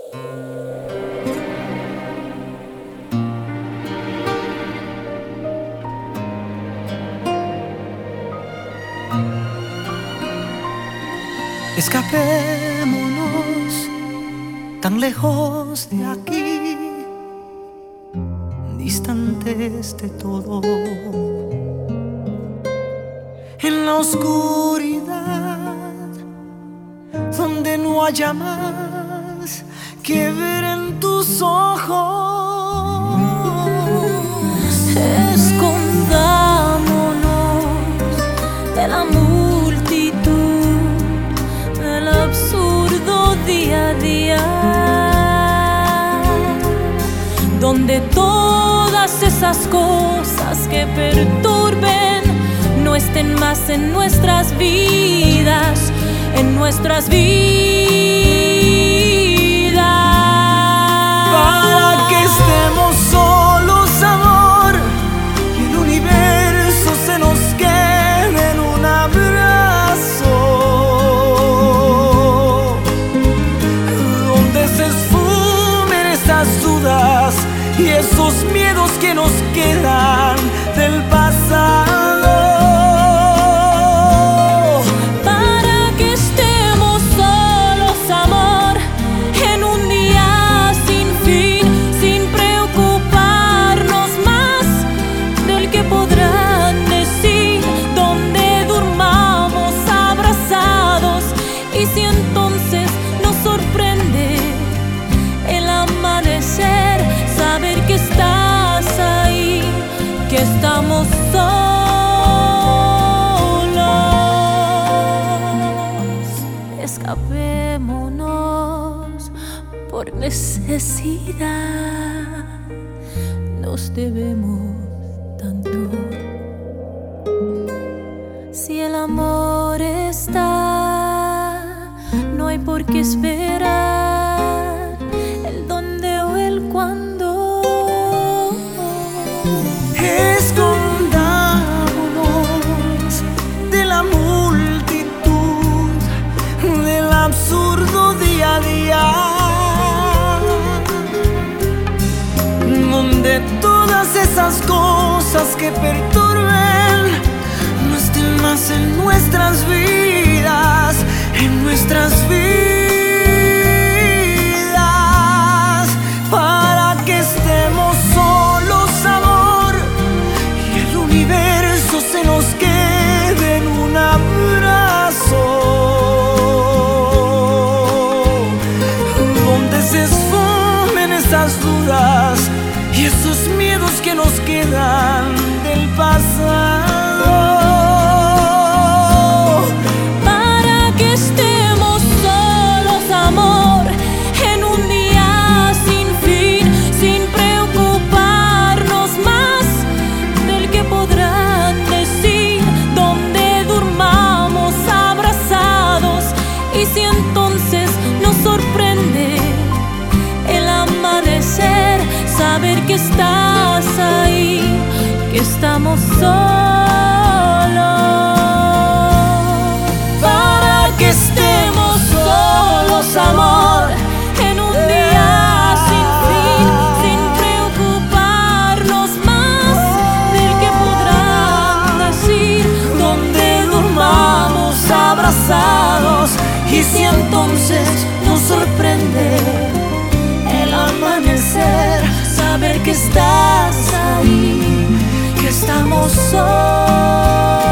Escapémonos tan lejos de aquí, distantes de todo, en la oscuridad, donde no haya más que ver en tus ojos. Escondámonos de la multitud, del absurdo día a día, donde todas esas cosas que perturben no estén más en nuestras vidas, en nuestras vidas. Para que estemos solos, amor, y el universo se nos quede en un abrazo, donde se esfumen esas dudas y esos miedos que nos quedan del pasado. Y si entonces nos sorprende el amanecer, saber que estás ahí, que estamos solos. Escapémonos por necesidad, nos debemos tanto. Si el amor está, no hay por qué esperar el dónde o el cuándo. Escondámonos de la multitud, del absurdo día a día, donde todas esas cosas que perturben no estén más en nuestras vidas, en nuestras vidas. Para que estemos solos, amor, y el universo se nos quede en un abrazo, donde se esfumen esas dudas y esos miedos que nos quedan del pasado. Y si entonces nos sorprende el amanecer, saber que estás ahí, que estamos solos. Para que estemos solos, amor, en un día sin fin, sin preocuparnos más del que podrán decir, donde durmamos abrazados. Y si entonces nos sorprende el amanecer, saber que estás ahí, que estamos solos.